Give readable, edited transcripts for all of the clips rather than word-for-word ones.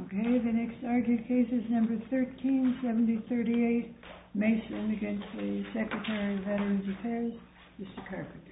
Okay, the next argued case is number 137038, Mason against the Secretary of Veterans Affairs, Mr. Carpenter.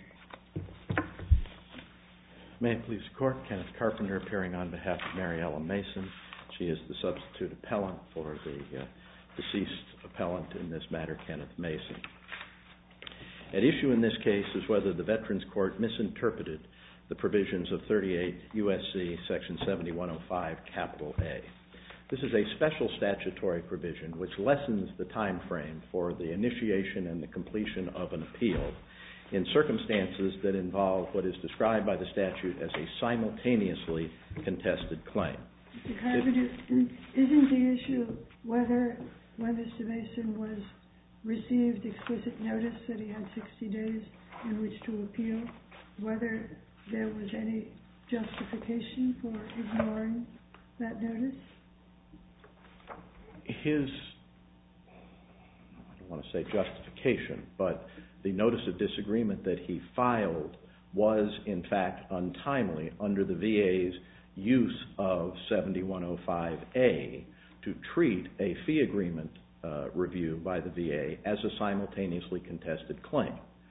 May it please the Court, Kenneth Carpenter appearing on behalf of Mary Ellen Mason. She is the substitute appellant for the deceased appellant in this matter, Kenneth Mason. At issue in this case is whether the Veterans Court misinterpreted the provisions of 38 U.S.C. Section 7105, capital A. This is a special statutory provision which lessens the time frame for the initiation and the completion of an appeal in circumstances that involve what is described by the statute as a simultaneously contested claim. Mr. Carpenter, isn't the issue whether Mr. Mason received explicit notice that he had 60 days in which to appeal, whether there was any justification for ignoring that notice? I don't want to say justification, but the notice of disagreement that he filed was in fact untimely under the VA's use of 7105A to treat a fee agreement review by the VA as a simultaneously contested claim.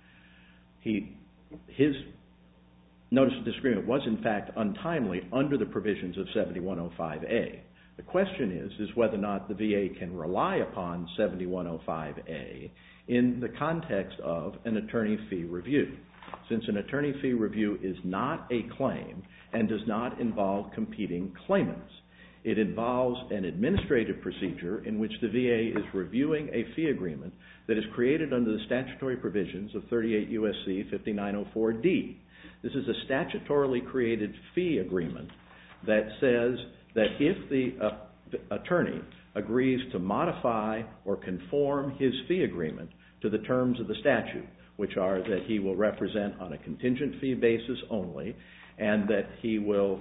His notice of disagreement was in fact untimely under the provisions of 7105A. The question is whether or not the VA can rely upon 7105A in the context of an attorney fee review. Since an attorney fee review is not a claim and does not involve competing claimants, it involves an administrative procedure in which the VA is reviewing a fee agreement that is created under the statutory provisions of 38 U.S.C. 5904D. This is a statutorily created fee agreement that says that if the attorney agrees to modify or conform his fee agreement to the terms of the statute, which are that he will represent on a contingent fee basis only and that he will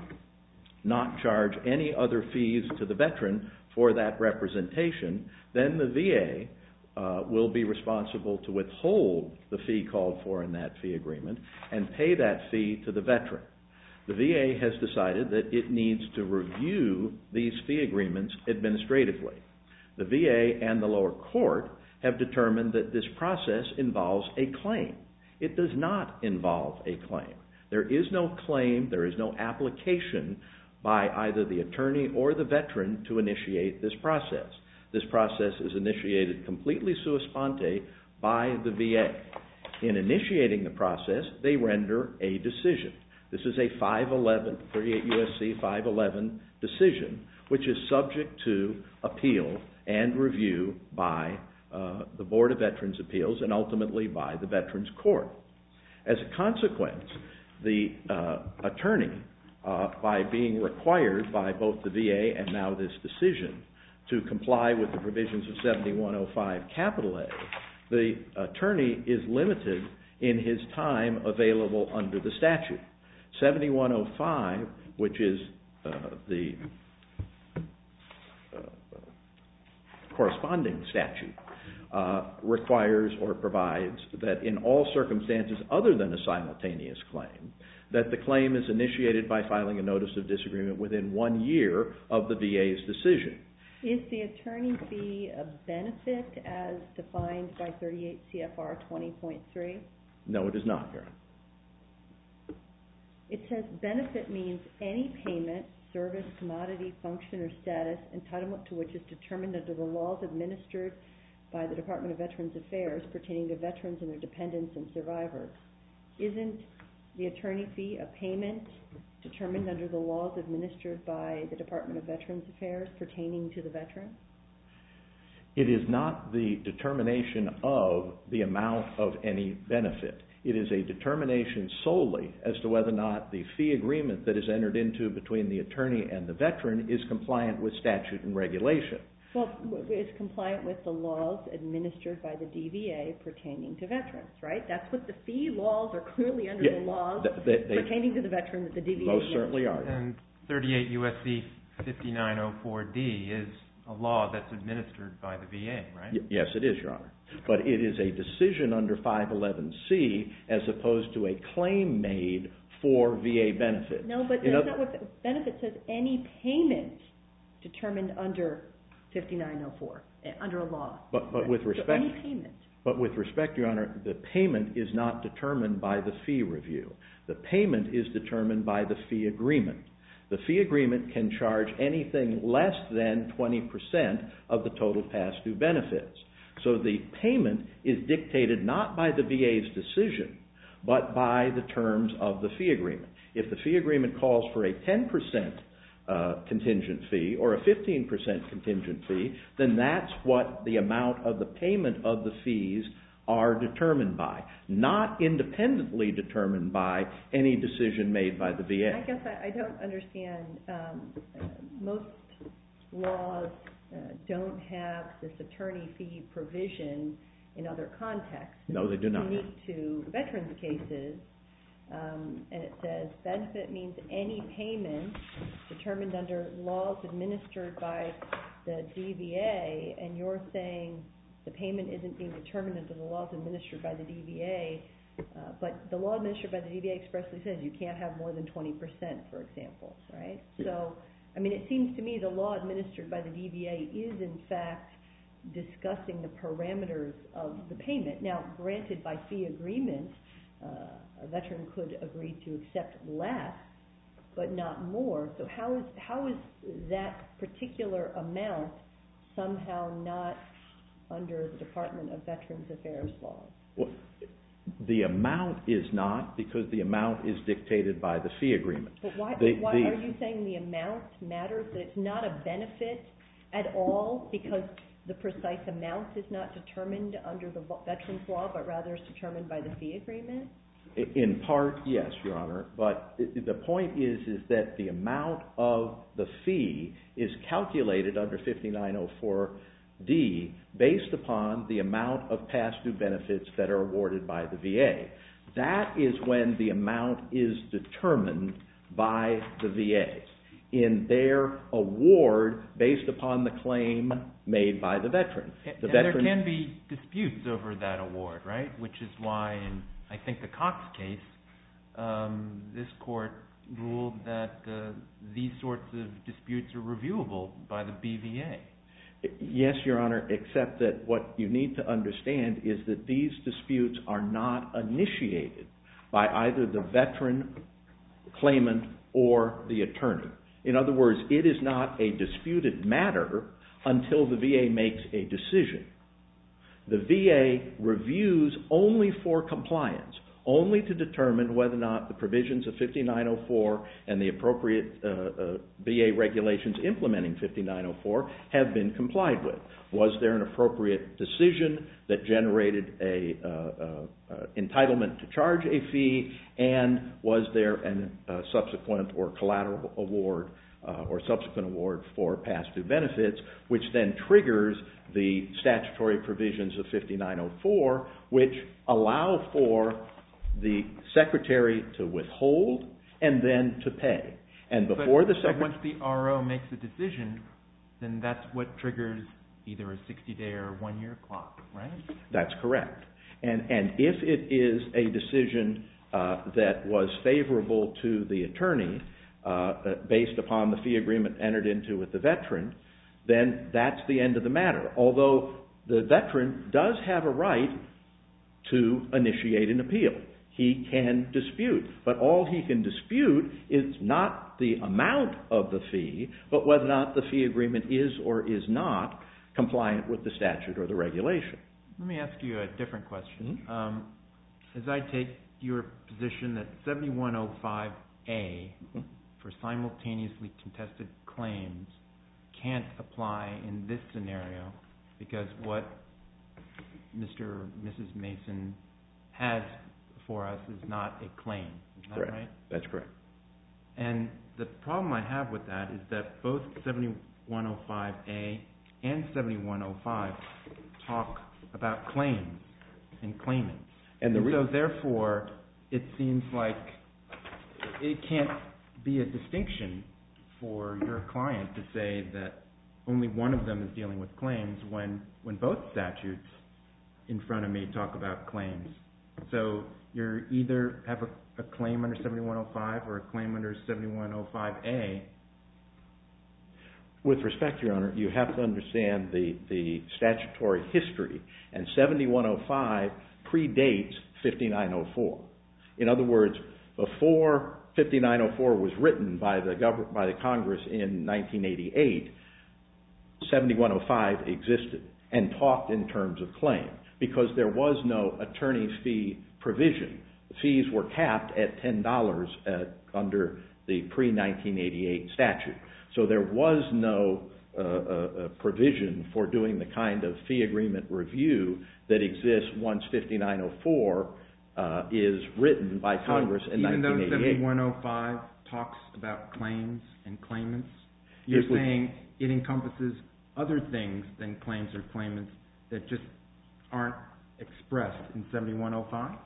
not charge any other fees to the veteran for that representation, then the VA will be responsible to withhold the fee called for in that fee agreement and pay that fee to the veteran. The VA has decided that it needs to review these fee agreements administratively. The VA and the lower court have determined that this process involves a claim. It does not involve a claim. There is no claim, there is no application by either the attorney or the veteran to initiate this process. This process is initiated completely sua sponte by the VA. In initiating the process, they render a decision. This is a 38 U.S.C. 511 decision, which is subject to appeal and review by the Board of Veterans' Appeals and ultimately by the Veterans Court. As a consequence, the attorney, by being required by both the VA and now this decision to comply with the provisions of 7105 capital A, the attorney is limited in his time available under the statute. 7105, which is the corresponding statute, requires or provides that in all circumstances other than a simultaneous claim, that the claim is initiated by filing a notice of disagreement within 1 year of the VA's decision. Is the attorney fee a benefit as defined by 38 CFR 20.3? No, it is not, Your Honor. It says benefit means any payment, service, commodity, function, or status entitlement to which is determined under the laws administered by the Department of Veterans Affairs pertaining to veterans and their dependents and survivors. Isn't the attorney fee a payment determined under the laws administered by the Department of Veterans Affairs pertaining to the veteran? It is not the determination of the amount of any benefit. It is a determination solely as to whether or not the fee agreement that is entered into between the attorney and the veteran is compliant with statute and regulation. Well, it's compliant with the laws administered by the DVA pertaining to veterans, right? That's what the fee laws are clearly under the laws pertaining to the veteran that the DVA most certainly are. And 38 U.S.C. 5904D is a law that's administered by the VA, right? Yes, it is, Your Honor. But it is a decision under 511C as opposed to a claim made for VA benefit. No, but that's not what the benefit says. Any payment determined under 5904, under a law. But with respect, so any payment. But with respect, Your Honor, the payment is not determined by the fee review. The payment is determined by the fee agreement. The fee agreement can charge anything less than 20% of the total past due benefits. So the payment is dictated not by the VA's decision, but by the terms of the fee agreement. If the fee agreement calls for a 10% contingent fee or a 15% contingent fee, then that's what the amount of the payment of the fees are determined by, not independently determined by any decision made by the VA. I guess I don't understand. Most laws don't have this attorney fee provision in other contexts. No, they do not. It's unique to veterans cases. And it says benefit means any payment determined under laws administered by the DVA, and you're saying the payment isn't being determined under the laws administered by the DVA, but the law administered by the DVA expressly says you can't have more than 20%, for example, right? So, I mean, it seems to me the law administered by the DVA is, in fact, discussing the parameters of the payment. Now, granted, by fee agreement, a veteran could agree to accept less, but not more. So how is that particular amount somehow not under the Department of Veterans Affairs laws? Well, the amount is not, because the amount is dictated by the fee agreement. But why are you saying the amount matters, that it's not a benefit at all because the precise amount is not determined under the veterans law, but rather is determined by the fee agreement? In part, yes, Your Honor, but the point is that the amount of the fee is calculated under 5904D based upon the amount of past due benefits that are awarded by the VA. That is when the amount is determined by the VA in their award based upon the claim made by the veteran. There can be disputes over that award, right? Which is why in, I think, the Cox case, this court ruled that these sorts of disputes are reviewable by the BVA. Yes, Your Honor, except that what you need to understand is that these disputes are not initiated by either the veteran, claimant, or the attorney. In other words, it is not a disputed matter until the VA makes a decision. The VA reviews only for compliance, only to determine whether or not the provisions of 5904 and the appropriate VA regulations implementing 5904 have been complied with. Was there an appropriate decision that generated a entitlement to charge a fee, and was there a subsequent or collateral award or subsequent award for past due benefits, which then triggers the statutory provisions of 5904, which allow for the secretary to withhold and then to pay. And before the secretary... But once the RO makes a decision, then that's what triggers either a 60-day or 1-year clock, right? That's correct. And if it is a decision that was favorable to the attorney based upon the fee agreement entered into with the veteran, then that's the end of the matter. Although the veteran does have a right to initiate an appeal. He can dispute, but all he can dispute is not the amount of the fee, but whether or not the fee agreement is or is not compliant with the statute or the regulation. Let me ask you a different question. As I take your position that 7105A for simultaneously contested claims can't apply in this scenario because what Mr. or Mrs. Mason has for us is not a claim. Is that right? That's correct. And the problem I have with that is that both 7105A and 7105 talk about claims and claimants. And so therefore, it seems like it can't be a distinction for your client to say that only one of them is dealing with claims when both statutes in front of me talk about claims. So you either have a claim under 7105 or a claim under 7105A. With respect, Your Honor, you have to understand the statutory history, and 7105 predates 5904. In other words, before 5904 was written by the Congress in 1988, 7105 existed and talked in terms of claim because there was no attorney fee provision. The fees were capped at $10 under the pre-1988 statute. So there was no provision for doing the kind of fee agreement review that exists once 5904 is written by Congress in 1988. Even though 7105 talks about claims and claimants, you're saying it encompasses other things than claims or claimants that just aren't expressed in 7105?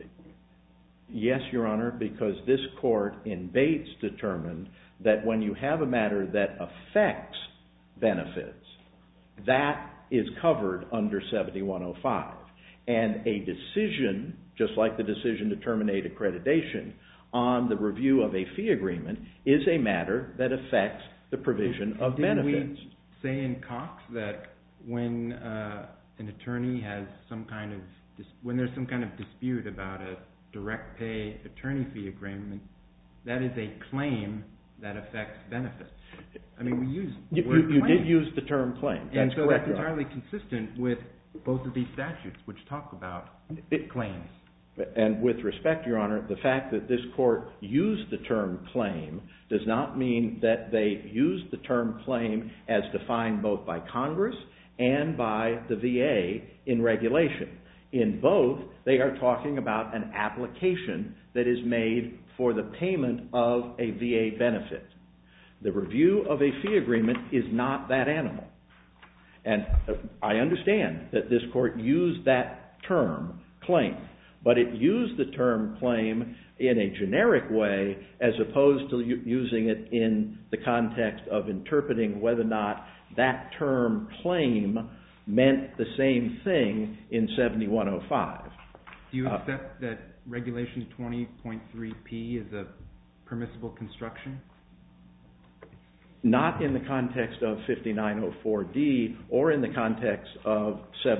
Yes, Your Honor, because this court in Bates determined that when you have a matter that affects benefits, that is covered under 7105. And a decision, just like the decision to terminate accreditation, on the review of a fee agreement is a matter that affects the provision of benefits. Didn't we say in Cox that when an attorney has some kind of, when there's some kind of dispute about a direct pay attorney fee agreement, that is a claim that affects benefits? I mean, we use the word claim. You did use the term claim. That's correct. That's entirely consistent with both of these statutes, which talk about claims. And with respect, Your Honor, the fact that this court used the term claim does not mean that they used the term claim as defined both by Congress and by the VA in regulation. In both, they are talking about an application that is made for the payment of a VA benefit. The review of a fee agreement is not that animal. And I understand that this court used that term, claim, but it used the term claim in a generic way as opposed to using it in the context of interpreting whether or not that term claim meant the same thing in 7105. Do you accept that Regulation 20.3p is a permissible construction? Not in the context of 5904D or in the context of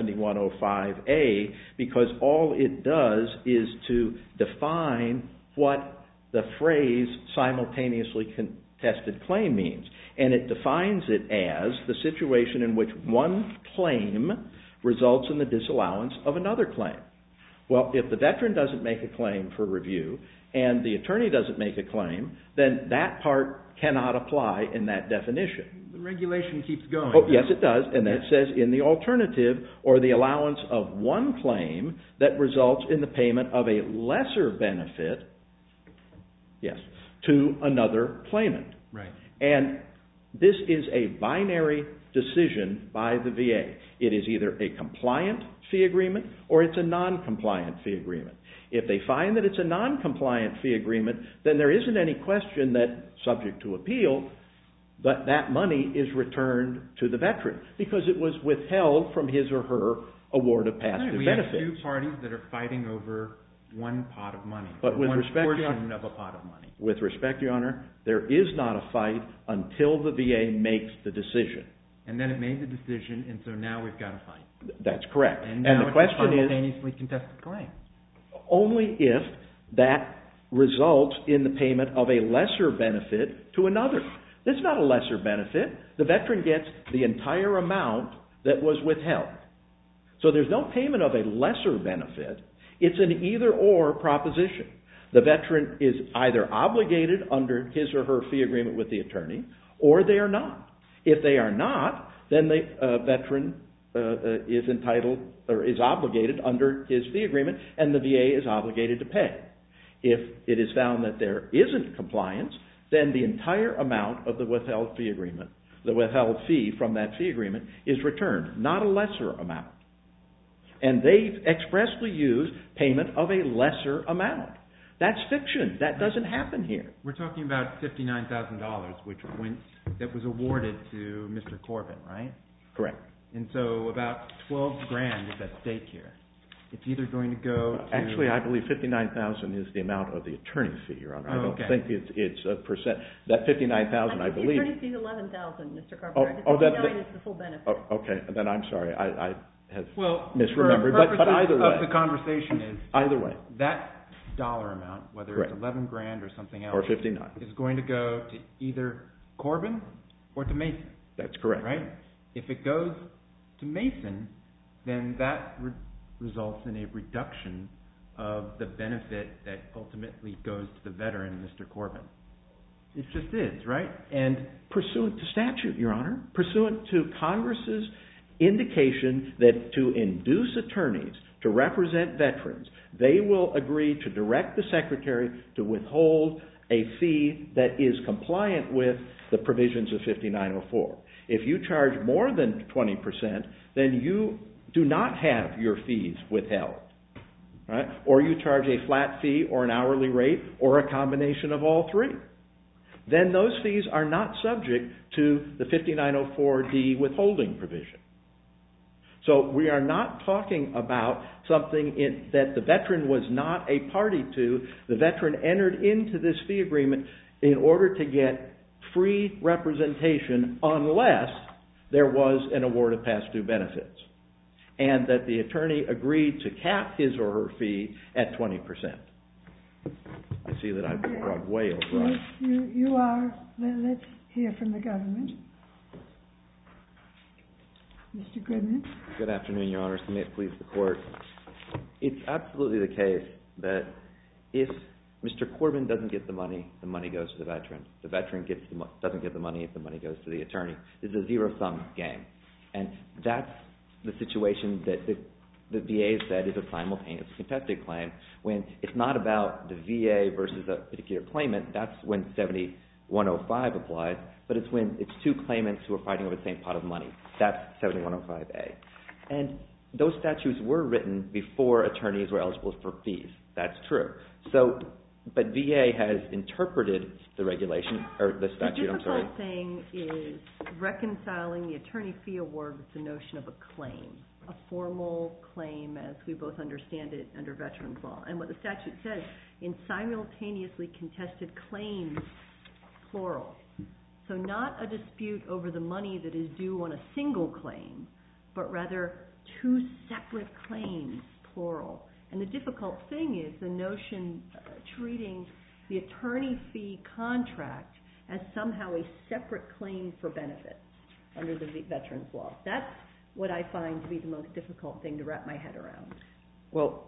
7105A, because all it does is to define what the phrase simultaneously contested claim means. And it defines it as the situation in which one claim results in the disallowance of another claim. Well, if the veteran doesn't make a claim for review and the attorney doesn't make a claim, then that part cannot apply in that definition. The regulation keeps going. Oh, yes, it does. And it says in the alternative, or the allowance of one claim that results in the payment of a lesser benefit, yes, to another claimant. Right. And this is a binary decision by the VA. It is either a compliant fee agreement or it's a non-compliant fee agreement. If they find that it's a non-compliant fee agreement, then there isn't any question that, subject to appeal, that that money is returned to the veteran because it was withheld from his or her award of past due benefits. We have two parties that are fighting over one pot of money, but with one respect, portion of a pot of money. With respect, Your Honor, there is not a fight until the VA makes the decision. And then it made the decision, and so now we've got a fight. That's correct. And now the question it's a simultaneously contested claim. Only if that results in the payment of a lesser benefit to another. That's not a lesser benefit. The veteran gets the entire amount that was withheld. So there's no payment of a lesser benefit. It's an either-or proposition. The veteran is either obligated under his or her fee agreement with the attorney, or they are not. If they are not, then the veteran is entitled or is obligated under his fee agreement, and the VA is obligated to pay. If it is found that there isn't compliance, then the entire amount of the withheld fee agreement, the withheld fee from that fee agreement, is returned, not a lesser amount. And they expressly use payment of a lesser amount. That's fiction. That doesn't happen here. We're talking about $59,000, that was awarded to Mr. Corbin, right? Correct. And so about $12,000 is at stake here. It's either going to go to... Actually, I believe $59,000 is the amount of the attorney fee, Your Honor. I don't think it's a percent. That $59,000, I believe... The attorney fee is $11,000, Mr. Carpenter. $59,000 is the full benefit. Okay, then I'm sorry. I have For misremembered. But either way... the conversation is... Either way. That dollar amount, whether it's $11,000 or something else... Or $59,000. Is going to go to either Corbin or to Mason. That's correct. Right? If it goes to Mason, then that results in a reduction of the benefit that ultimately goes to the veteran, Mr. Corbin. It just is, right? And pursuant to statute, Your Honor, pursuant to Congress's indication that to induce attorneys to represent veterans, they will agree to direct the Secretary to withhold a fee that is compliant with the provisions of 5904. If you charge more than 20%, then you do not have your fees withheld. Right? Or you charge a flat fee or an hourly rate or a combination of all three. Then those fees are not subject to the 5904D withholding provision. So we are not talking about something that the veteran was not a party to. The veteran entered into this fee agreement in order to get free representation unless there was an award of past due benefits, and that the attorney agreed to cap his or her fee at 20%. I see that I've gone way over. Yes, you are. Let's hear from the government. Mr. Goodman. Good afternoon, Your Honors. May it please the Court. It's absolutely the case that if Mr. Corbin doesn't get the money goes to the veteran. The veteran doesn't get the money goes to the attorney. This is a zero-sum game. And that's the situation that the VA said is a simultaneous contested claim. When it's not about the VA versus a particular claimant, that's when 7105 applies, but it's when it's two claimants who are fighting over the same pot of money. That's 7105A. And those statutes were written before attorneys were eligible for fees. That's true. But VA has interpreted the regulation, or the statute, I'm sorry. The difficult thing is reconciling the attorney fee award with the notion of a claim, a formal claim as we both understand it under veterans law. And what the statute says, in simultaneously contested claims, plural. So not a dispute over the money that is due on a single claim, but rather two separate claims, plural. And the difficult thing is the notion treating the attorney fee contract as somehow a separate claim for benefits under the veterans law. That's what I find to be the most difficult thing to wrap my head around. Well,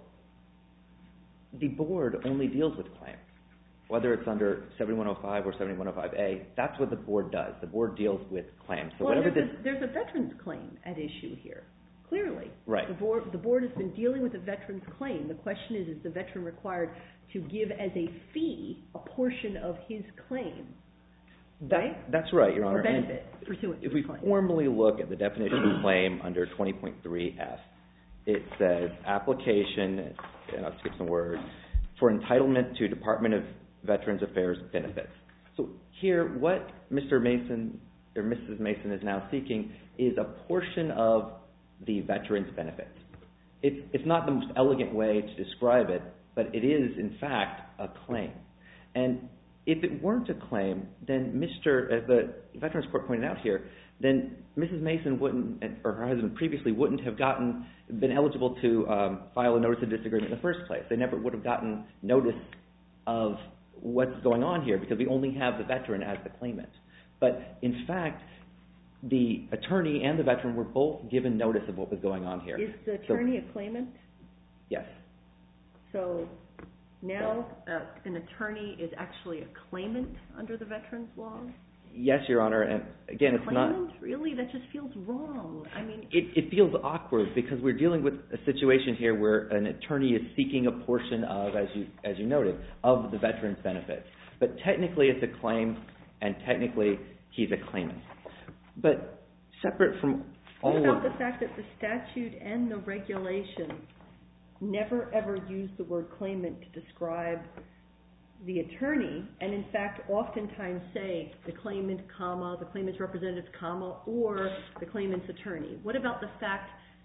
the board only deals with claims. Whether it's under 7105 or 7105A, that's what the board does. The board deals with claims. So well, there's a veterans claim at issue here. Clearly. Right. The board has been dealing with a veteran's claim. The question is the veteran required to give as a fee a portion of his claim? Right? That's right, Your Honor. Or benefit pursuant to if we claim. formally look at the definition of claim under 20.3F, it says application, and I'll skip some words, for entitlement to Department of Veterans Affairs benefits. So here, what Mr. Mason or Mrs. Mason is now seeking is a portion of the veteran's benefits. It's not the most elegant way to describe it, but it is, in fact, a claim. And if it weren't a claim, then as the Veterans Court pointed out here, then Mrs. Mason wouldn't, or her husband previously wouldn't have been eligible to file a notice of disagreement in the first place. They never would have gotten notice of what's going on here because we only have the veteran as the claimant. But in fact, the attorney and the veteran were both given notice of what was going on here. Is the attorney a claimant? Yes. So now an attorney is actually a claimant under the veterans law? Yes, Your Honor. And again, it's not... Claimant? Really? That just feels wrong. I mean... It feels awkward because we're dealing with a situation here where an attorney is seeking a portion of, as you noted, of the veteran's benefits. But technically it's a claim, and technically he's a claimant. But separate from all What about the fact that the statute and the regulation never ever use the word claimant to describe the attorney, and in fact oftentimes say the claimant, comma, the claimant's representative, comma, or the claimant's attorney? What about the fact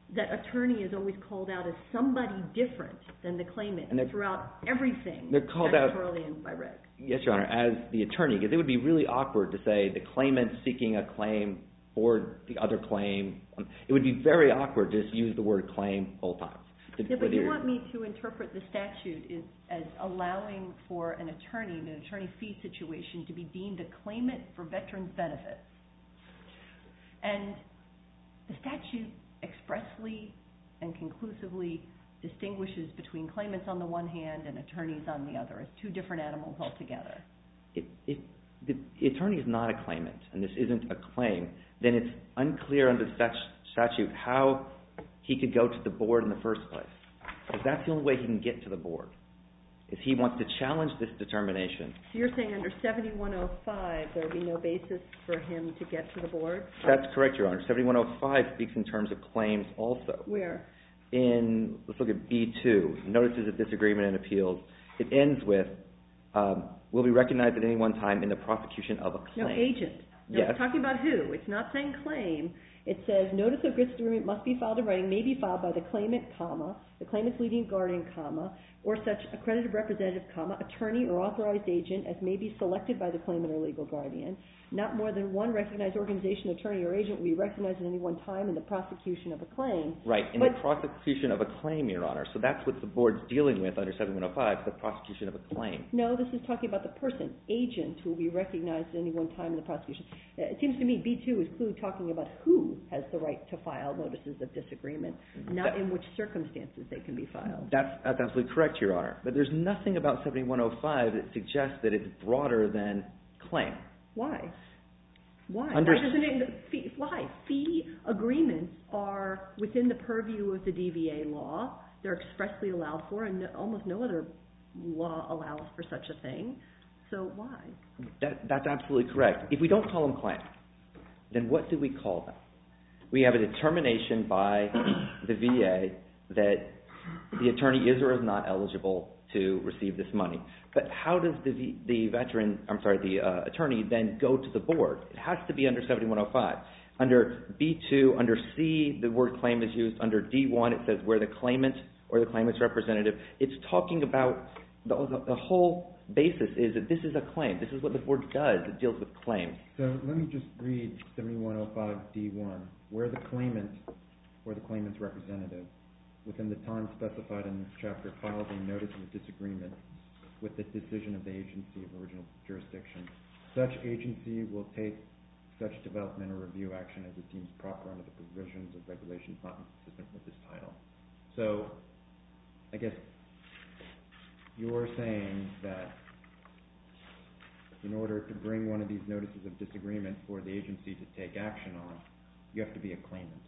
that attorney is always called out as somebody different than the claimant throughout everything. They're called out statutorily and by reg. Yes, Your Honor, as the attorney, because it would be really awkward to say the claimant seeking a claim for the other claim. It would be very awkward to just use the word claim all times. Yeah, but you want me to interpret the statute as allowing for an attorney in an attorney fee situation to be deemed a claimant for veterans' benefits. And the statute expressly and conclusively distinguishes between claimants on the one hand and attorneys on the other as two different animals altogether. If the attorney is not a claimant and this isn't a claim, then it's unclear under the statute how he could go to the board in the first place. Because that's the only way he can get to the board, is he wants to challenge this determination. So you're saying under 7105 there would be no basis for him to get to the board? That's correct, Your Honor. 7105 speaks in terms of claims also. Where? Let's look at B2, Notices of Disagreement and Appeals. It ends with, will be recognized at any one time in the prosecution of a claim. No, agent. No, yes. It's talking about who. It's not saying claim. It says notice of disagreement must be filed in writing, may be filed by the claimant, comma, the claimant's leading guardian, comma, or such accredited representative, comma, attorney or authorized agent as may be selected by the claimant or legal guardian. Not more than one recognized organization, attorney, or agent will be recognized at any one time in the prosecution of a claim. Right, in the prosecution of a claim, Your Honor. So that's what the board's dealing with under 7105, the prosecution of a claim. No, this is talking about the person, agent, who will be recognized at any one time in the prosecution. It seems to me B2 is clearly talking about who has the right to file notices of disagreement, not in which circumstances they can be filed. That's absolutely correct, Your Honor. But there's nothing about 7105 that suggests that it's broader than claim. Why? Why? Why? Fee agreements are within the purview of the DVA law. They're expressly allowed for, and almost no other law allows for such a thing. So why? That's absolutely correct. If we don't call them claims, then what do we call them? We have a determination by the VA that the attorney is or is not eligible to receive this money. But how does the attorney then go to the board? It has to be under 7105. Under B2, under C, the word claim is used. Under D1, it says where the claimant or the claimant's representative. It's talking about the whole basis is that this is a claim. This is what the board does. It deals with claims. So let me just read 7105 D1, where the claimant or the claimant's representative within the time specified in this chapter files a notice of disagreement with the decision of the agency of original jurisdiction. Such agency will take such development or review action as it deems proper under the provisions of regulations not consistent with this title. So I guess you're saying that in order to bring one of these notices of disagreement for the agency to take action on, you have to be a claimant.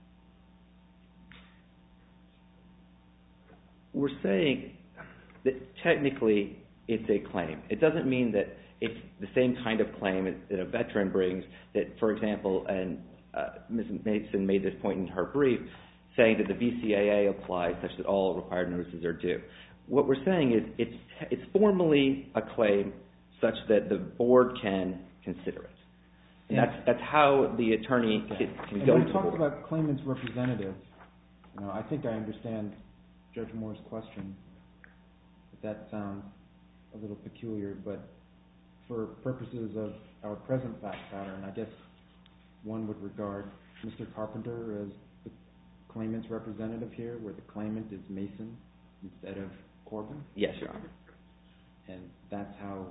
We're saying that technically it's a claim. It doesn't mean that it's the same kind of claim that a veteran brings that, for example, and Ms. Mason made this point in her brief, saying that the VCAA applies such that all required notices are due. What we're saying is it's formally a claim such that the board can consider it. And that's how the attorney can go to the board. When we talk about claimant's representative, I think I understand Judge Moore's question. That sounds a little peculiar, but for purposes of our present fact pattern, I guess one would regard Mr. Carpenter as the claimant's representative here, where the claimant is Mason instead of Corbin? Yes, Your Honor. And that's how,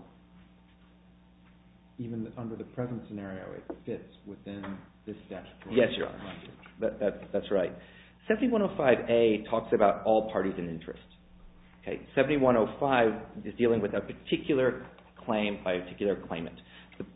even under the present scenario, it fits within this statutory. Yes, Your Honor. That's right. 7105A talks about all parties in interest. Okay, 7105 is dealing with a particular claim by a particular claimant. The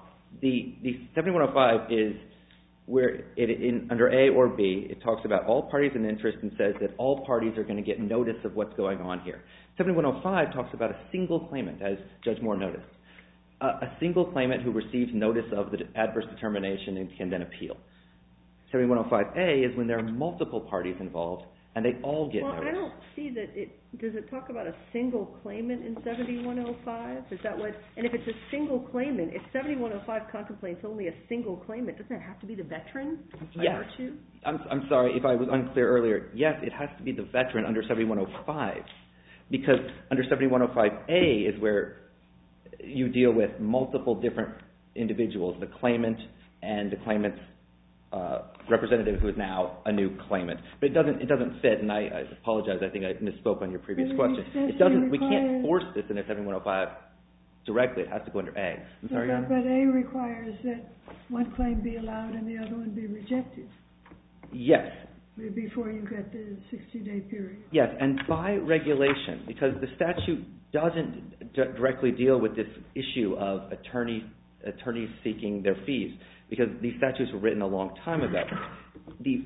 7105 is where under A or B, it talks about all parties in interest and says that all parties are going to get notice of what's going on here. 7105 talks about a single claimant, as Judge Moore noticed. A single claimant who receives notice of the adverse determination and can then appeal. 7105A is when there are multiple parties involved and they all get notice. I don't see that does it talk about a single claimant in 7105? Is that what, and if it's a single claimant, if 7105 contemplates only a single claimant, doesn't it have to be the veteran? Yes. I'm sorry if I was unclear earlier. Yes, it has to be the veteran under 7105, because under 7105A is where you deal with multiple different individuals, the claimant and the claimant's representative who is now a new claimant. But it doesn't fit, and I apologize, I think I misspoke on your previous question. We can't force this into 7105 directly. It has to go under A. I'm sorry, Your Honor? But A requires that one claim be allowed and the other one be rejected. Yes. Before you get the 60-day period. Yes, and by regulation, because the statute doesn't directly deal with this issue of attorneys seeking their fees, because these statutes were written a long time ago. The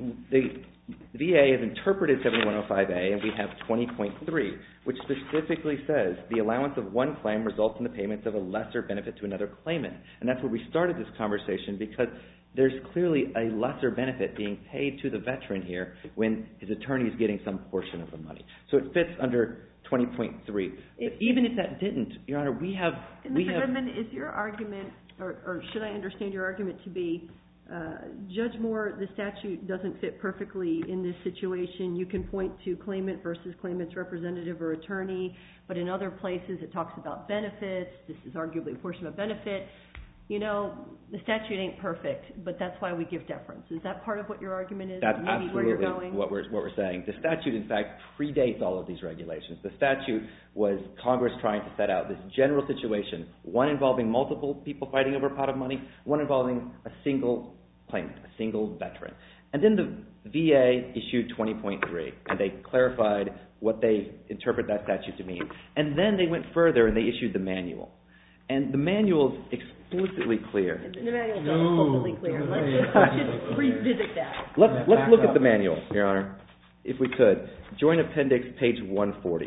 VA has interpreted 7105A, and we have 20.3, which specifically says the allowance of one claim results in the payments of a lesser benefit to another claimant. And that's where we started this conversation, because there's clearly a lesser benefit being paid to the veteran here when his attorney is getting some portion of the money. So it fits under 20.3. Even if that didn't, Your Honor, Mr. Goodman, is your argument, or should I understand your argument to be, Judge Moore, the statute doesn't fit perfectly in this situation. You can point to claimant versus claimant's representative or attorney, but in other places it talks about benefits. This is arguably a portion of benefit. You know, the statute ain't perfect, but that's why we give deference. Is that part of what your argument is? That's maybe absolutely where you're going? what we're saying. The statute, in fact, predates all of these regulations. The statute was Congress trying to set out this general situation, one involving multiple people fighting over a pot of money, one involving a single claimant, a single veteran. And then the VA issued 20.3, and they clarified what they interpret that statute to mean. And then they went further and they issued the manual. And the manual is explicitly clear. The manual is not explicitly clear. Let's just revisit that. Let's look at the manual, Your Honor, if we could. Joint Appendix, page 140.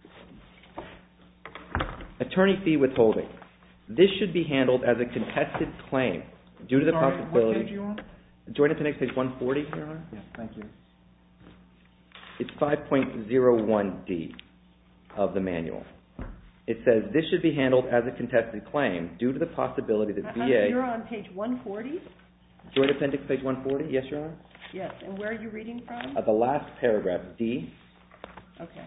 Attorney fee withholding. This should be handled as a contested claim due to the possibility. What page are you on? Joint Appendix, page 140, Your Honor. Yes, thank you. It's 5.01D of the manual. It says this should be handled as a contested claim due to the possibility that VA... You're on page 140? Joint Appendix, page 140, yes, Your Honor? Yes, and where are you reading from? The last paragraph, D. Okay.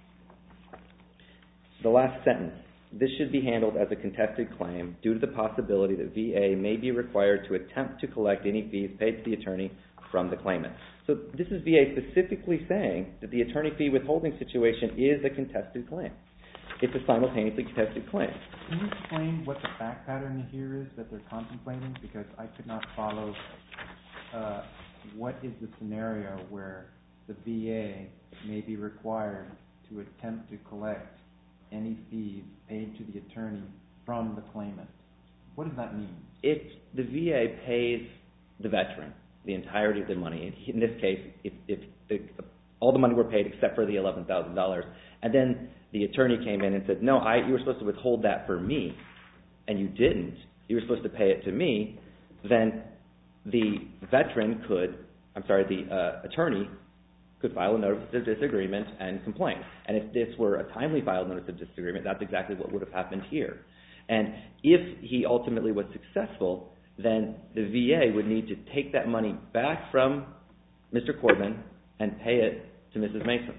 The last sentence. This should be handled as a contested claim due to the possibility that VA may be required to attempt to collect any fees paid to the attorney from the claimant. So this is VA specifically saying that the attorney fee withholding situation is a contested claim. It's a simultaneously contested claim. Can you explain what the fact pattern here is that they're contemplating? Because I could not follow what is the scenario where the VA may be required to attempt to collect any fees paid to the attorney from the claimant. What does that mean? If the VA pays the veteran the entirety of the money, in this case, if all the money were paid except for the $11,000, and then the attorney came in and said, no, you were supposed to withhold that for me, and you didn't, you were supposed to pay it to me, then the attorney could file a notice of disagreement and complain. And if this were a timely filed notice of disagreement, that's exactly what would have happened here. And if he ultimately was successful, then the VA would need to take that money back from Mr. Corbin and pay it to Mrs. Mason.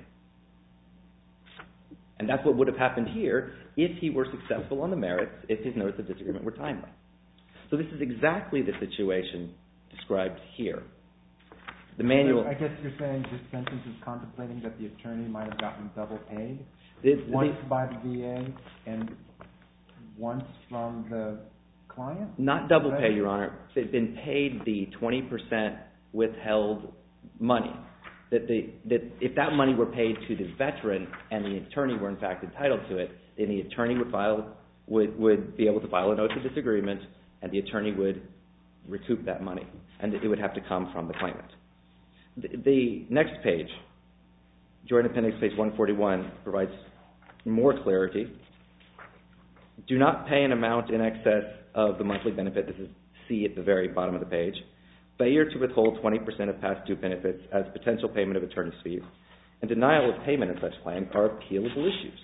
And that's what would have happened here if he were successful on the merits, if his notice of disagreement were timely. So this is exactly the situation described here. The manual... I guess you're saying this sentence is contemplating that the attorney might have gotten double paid, once by the VA and once from the client? Not double pay, Your Honor. They've been paid the 20% withheld money. That if that money were paid to the veteran and the attorney were in fact entitled to it, then the attorney would be able to file a notice of disagreement and the attorney would recoup that money. And it would have to come from the claimant. The next page, Joint Appendix page 141, provides more clarity. Do not pay an amount in excess of the monthly benefit. This is C at the very bottom of the page. Failure to withhold 20% of past due benefits as potential payment of attorney's fees and denial of payment of such claims are appealable issues.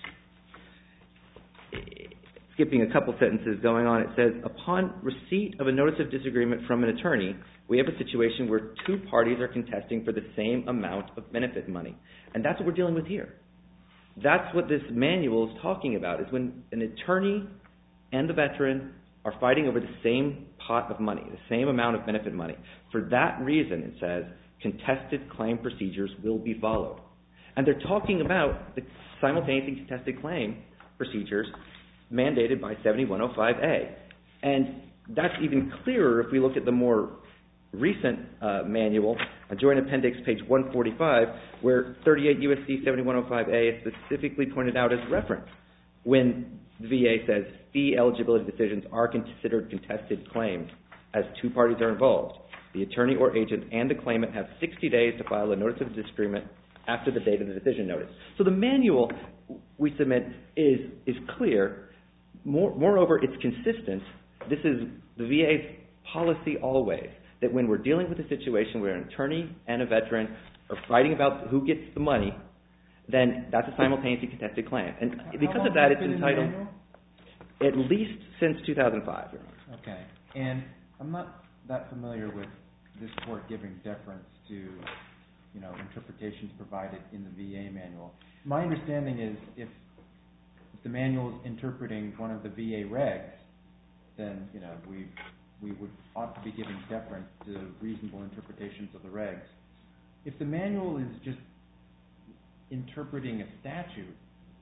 Skipping a couple sentences going on, it says, upon receipt of a notice of disagreement from an attorney, we have a situation where two parties are contesting for the same amount of benefit money. And that's what we're dealing with here. That's what this manual is talking about, is when an attorney and the veteran are fighting over the same pot of money, the same amount of benefit money. For that reason, it says, contested claim procedures will be followed. And they're talking about the simultaneous contested claim procedures mandated by 7105A. And that's even clearer if we look at the more recent manual, Joint Appendix page 145, where 38 U.S.C. 7105A is specifically pointed out as reference when the VA says fee eligibility decisions are considered contested claims as two parties are involved. The attorney or agent and the claimant have 60 days to file a notice of disagreement after the date of the decision notice. So the manual we submit is clear. Moreover, it's consistent. This is the VA's policy always, that when we're dealing with a situation where an attorney and a veteran are fighting about who gets the money, then that's a simultaneously contested claim. And because of that, it's entitled at least since 2005. Okay. And I'm not that familiar with this court giving deference to, interpretations provided in the VA manual. My understanding is if the manual is interpreting one of the VA regs, then, we ought to be giving deference to reasonable interpretations of the regs. If the manual is just interpreting a statute,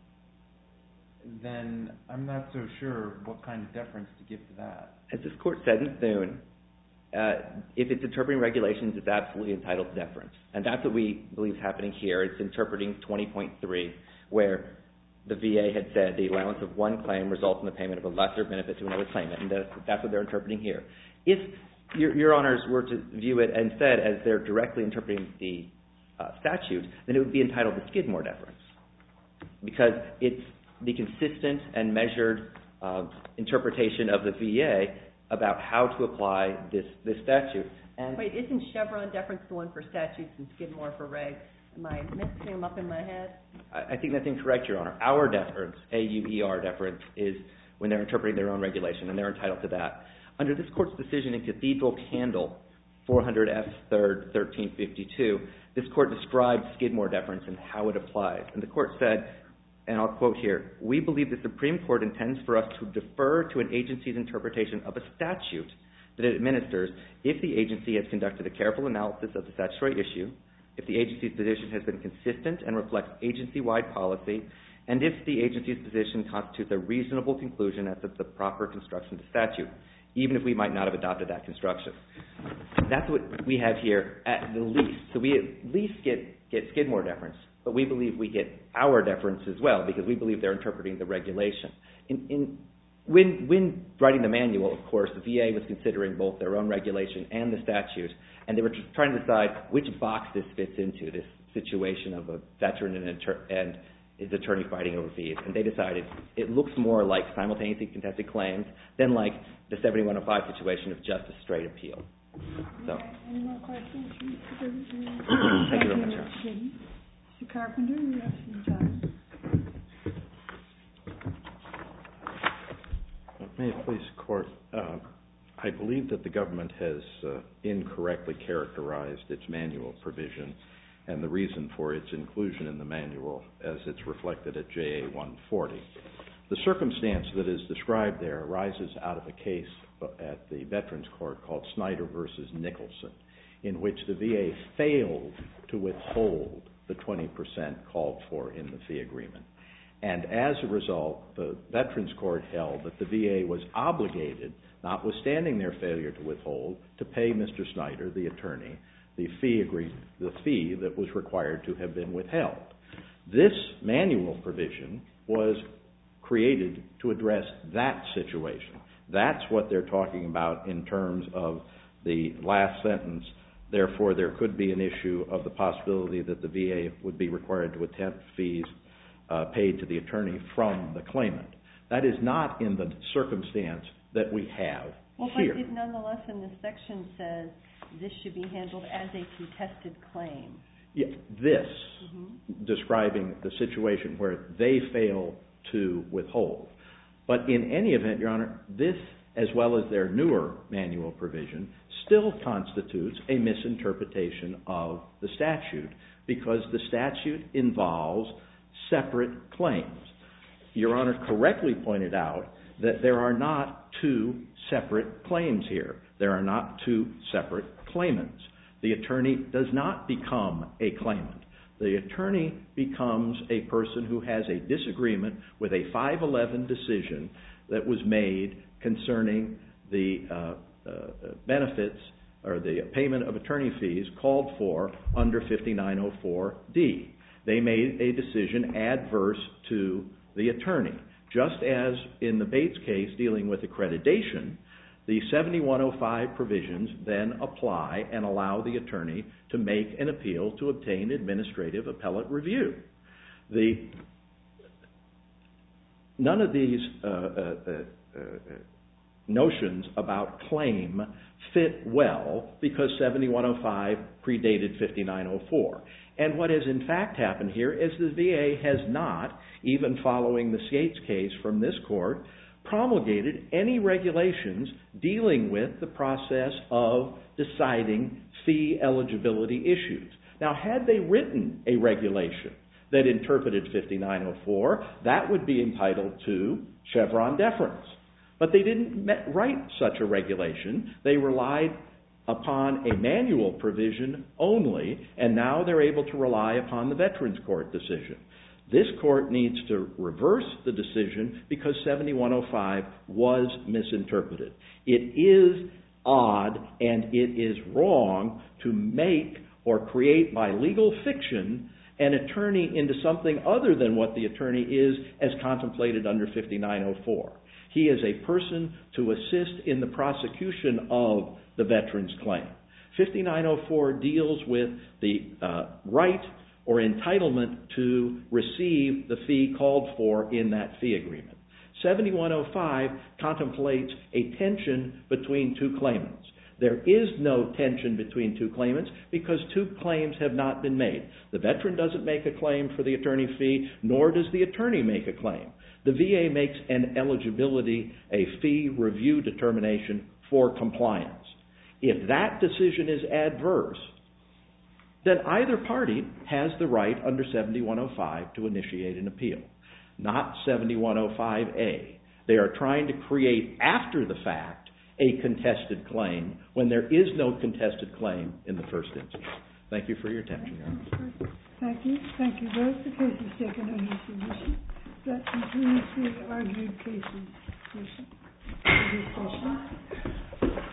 then I'm not so sure what kind of deference to give to that. As this court said in Thune, if it's interpreting regulations, it's absolutely entitled to deference. And that's what we believe is happening here. It's interpreting 20.3, where the VA had said the allowance of one claim results in the payment of a lesser benefit to another claimant, and that's what they're interpreting here. If your honors were to view it instead as they're directly interpreting the statute, then it would be entitled to Skidmore deference, because it's the consistent and measured interpretation of the VA about how to apply this statute. And wait, isn't Chevron deference the one for statutes and Skidmore for regs? Am I mixing them up in my head? I think that's incorrect, Your Honor. Our deference, AUER deference, is when they're interpreting their own regulation, and they're entitled to that. Under this court's decision in Cathedral Candle, 400 F. 3rd, 1352, this court described Skidmore deference and how it applies. And the court said, and I'll quote here, "We believe the Supreme Court intends for us to defer to an agency's interpretation of a statute that it administers if the agency has conducted a careful analysis of the statutory issue, if the agency's position has been consistent and reflects agency-wide policy, and if the agency's position constitutes a reasonable conclusion as to the proper construction of the statute, even if we might not have adopted that construction." That's what we have here at the least. So we at least get Skidmore deference, but we believe we get our deference as well, because we believe they're interpreting the regulation. When writing the manual, of course, the VA was considering both their own regulation and the statute, and they were just trying to decide which box this fits into, this situation of a veteran and his attorney fighting over fees. And they decided it looks more like simultaneously contested claims than like the 7105 situation of just a straight appeal. So. Okay. Any more questions? Thank you very much, Your Honor. Mr. Carpenter, you have some time. May it please the Court, I believe that the government has incorrectly characterized its manual provision and the reason for its inclusion in the manual as it's reflected at JA 140. The circumstance that is described there arises out of a case at the Veterans Court called Snyder versus Nicholson, in which the VA failed to withhold the 20% called for in the fee agreement. And as a result, the Veterans Court held that the VA was obligated, notwithstanding their failure to withhold, to pay Mr. Snyder, the attorney, the fee that was required to have been withheld. This manual provision was created to address that situation. That's what they're talking about in terms of the last sentence. Therefore, there could be an issue of the possibility that the VA would be required to attempt fees paid to the attorney from the claimant. That is not in the circumstance that we have here. But it nonetheless in this section says this should be handled as a contested claim. This, describing the situation where they fail to withhold. But in any event, Your Honor, this, as well as their newer manual provision, still constitutes a misinterpretation of the statute because the statute involves separate claims. Your Honor correctly pointed out that there are not two separate claims here. There are not two separate claimants. The attorney does not become a claimant. The attorney becomes a person who has a disagreement with a 511 decision that was made concerning the benefits or the payment of attorney fees called for under 5904D. They made a decision adverse to the attorney. Just as in the Bates case dealing with accreditation, the 7105 provisions then apply and allow the attorney to make an appeal to obtain administrative appellate review. None of these notions about claim fit well because 7105 predated 5904. And what has in fact happened here is the VA has not, even following the Skates case from this court, promulgated any regulations dealing with the process of deciding fee eligibility issues. Now, had they written a regulation that interpreted 5904, that would be entitled to Chevron deference. But they didn't write such a regulation. They relied upon a manual provision only, and now they're able to rely upon the Veterans Court decision. This court needs to reverse the decision because 7105 was misinterpreted. It is odd and it is wrong to make or create by legal fiction an attorney into something other than what the attorney is as contemplated under 5904. He is a person to assist in the prosecution of the veteran's claim. 5904 deals with the right or entitlement to receive the fee called for in that fee agreement. 7105 contemplates a tension between two claimants. There is no tension between two claimants because two claims have not been made. The veteran doesn't make a claim for the attorney fee, nor does the attorney make a claim. The VA makes an eligibility, a fee review determination for compliance. If that decision is adverse, then either party has the right under 7105 to initiate an appeal, not 7105A. They are trying to create after the fact a contested claim when there is no contested claim in the first instance. Thank you for your attention, Your Honor. Thank you. Thank you both. The case is taken under submission. That concludes the argued cases for this session.